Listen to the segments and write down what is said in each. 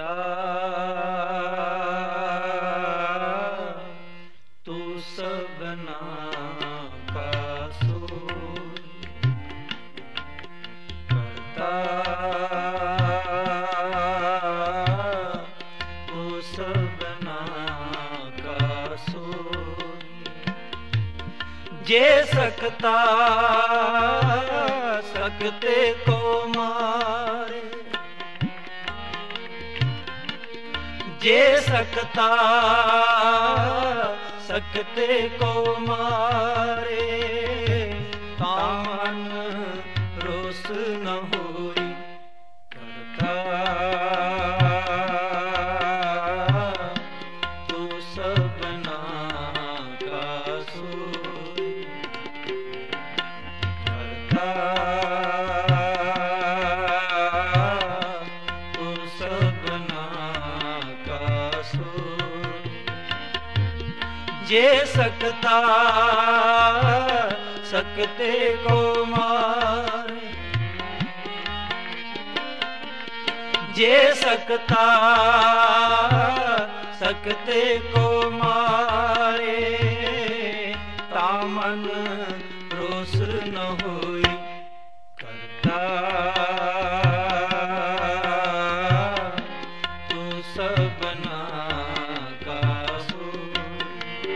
करता तू सबना का सोई, करता तू सबना का सोई। जे सकता सकते को मारे, जे सकता सकते को मारे, तामन रोस न होई, करता तू सबना का सोई, करता तू सबना का सोई। जे सकता सकते को मारे, जे सकता सकते को मारे, तामन रोस न होई, करता तू सबना का सोई,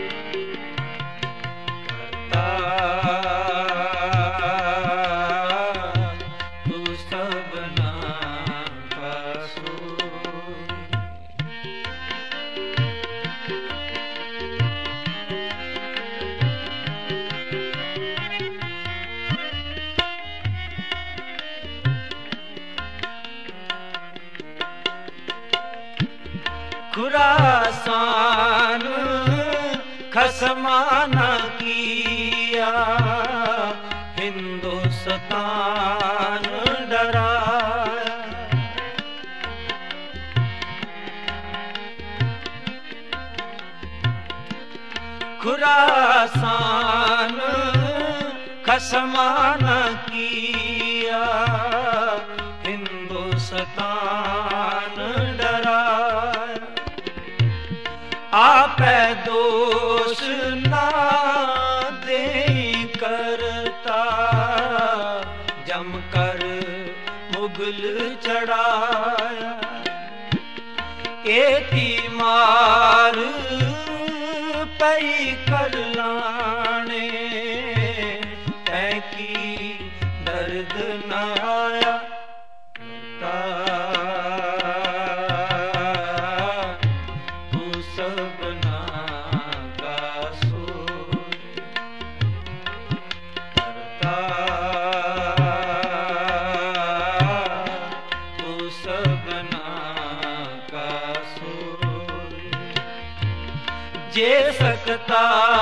करता तू सबना का सोई। खुरासान खसमाना किया, हिंदुस्तान डराया, खुरासान खसमाना किया, हिंदुस्तान डराया। आप दोष ना दे करता, जमकर मुगल चढ़ाया, एती मार पई कर लाने, तैकी दर्द न आया, तू सबना का सोई, करता तू सबना का सोई। जे सकता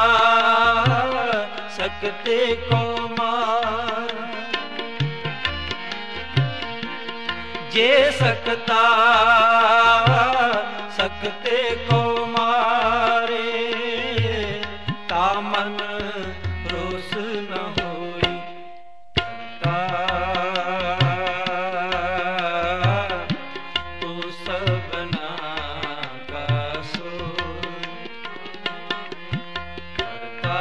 सकते को मार, जे सकता सकते को मारे, तामन रोस न होई, करता तू सबना का सोई, करता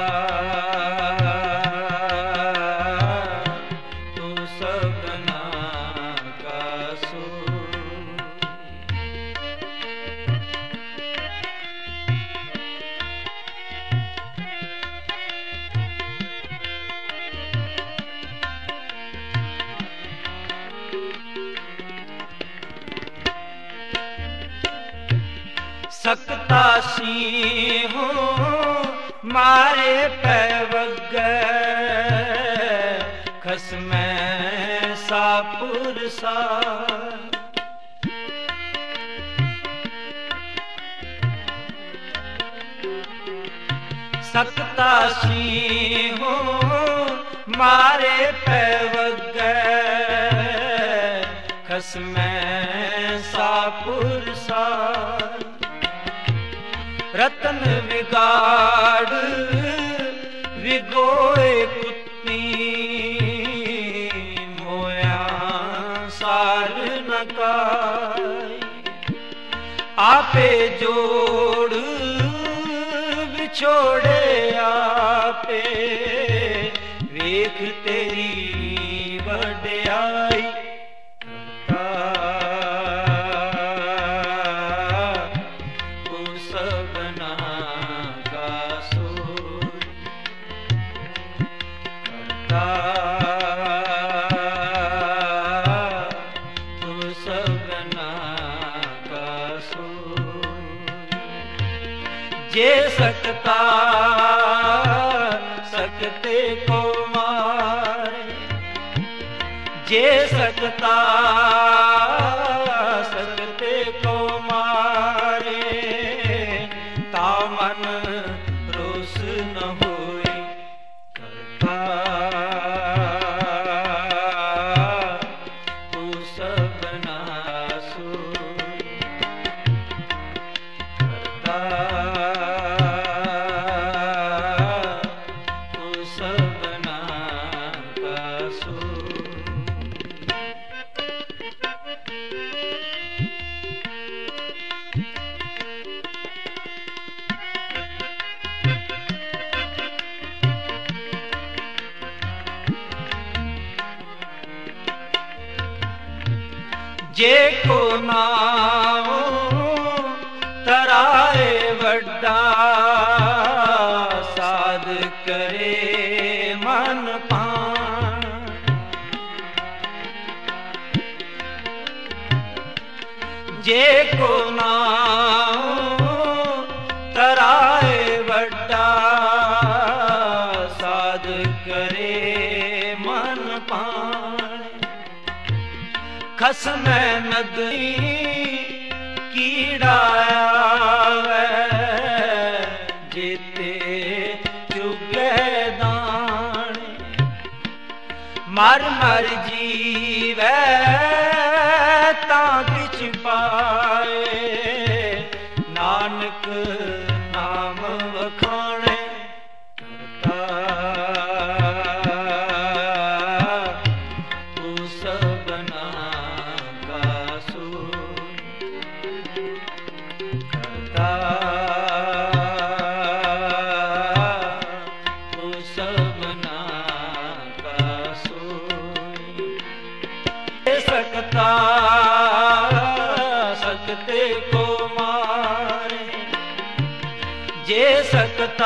तू सबना का सोई। सकता सिंहों मारे पैवग, खसमै सापुर सा, सकता सिंहों मारे पैवग, खसमै सापुर सा। रतन विगाड़ विगोए कुत्ती, मोया सार न काई, आपे जोड़ विछोड़े आपे वेख तेरी वड्याई तू सबना का सूर तू सबना का सूर जे सकता सकते को मारे जे सकता सकते को मारे तामन रोस न होई करता तू सबना सूर करता तू सबना का सूर जे को नाम तराए वड्डा साध करे मन पान जे को नाम तराए वड्डा साध करे मन पान खसम नदी कीड़ाया जेते चुगे दाने मर मर जीवै ता किछ पाए नानक नाम वखाणे तू सबना का सूर करता तू सबना का सूर सकता सकते को मारे जे सकता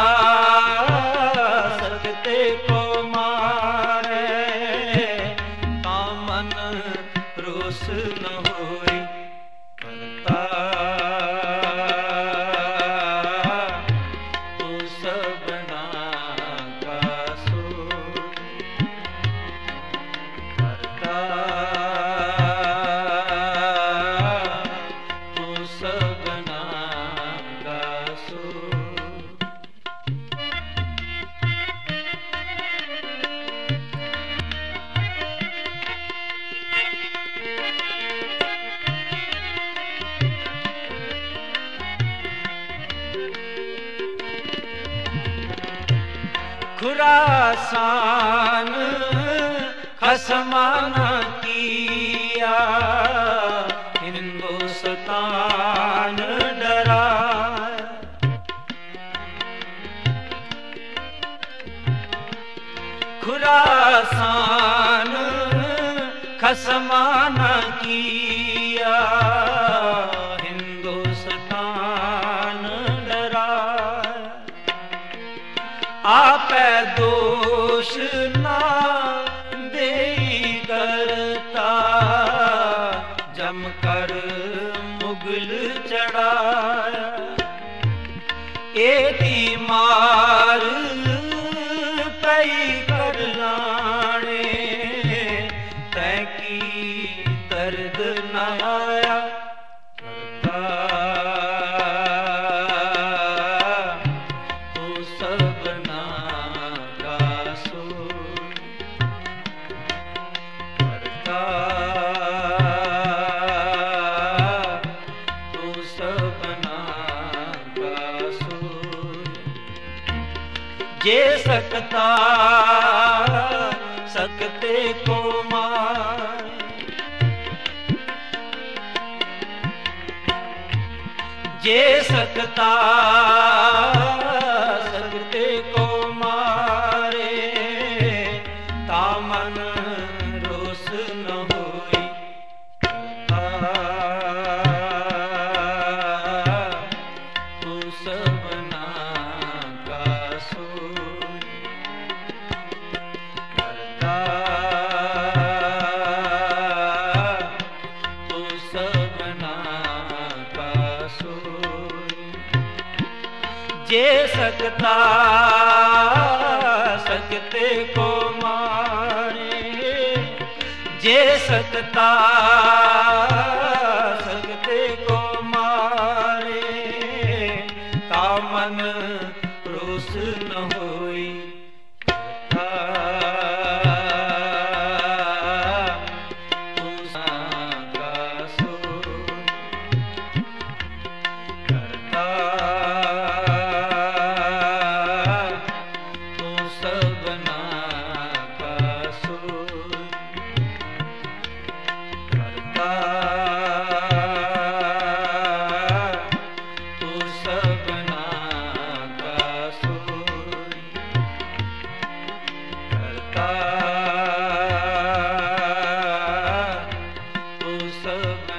सकते को मारे तामन रोस न होई करता तू सबना का सूर करता तू सबना का सूर खुरासान खसमाना किया हिंदुस्तान डराया खुरासान खसमाना किया हिंदुस्तान डराया आपे दोष ना दे करता जम कर मुगल चढ़ाया एदी मार पई कर लाने तैकी दर्द न आया तू सबना का सूर करता तू सबना का सूर जे सकता सकते को मार जे सकता सकते को मारे, तामन रोष न होई। तू सबना का सोई, करता तू सबना का सोई। जे सकता सकते को मारे, जे सकता सकते को मारे, तामन रोष न होई। तू का सोई, करता तू सबना का सोई, करता तू सबना का सोई, करता तू सब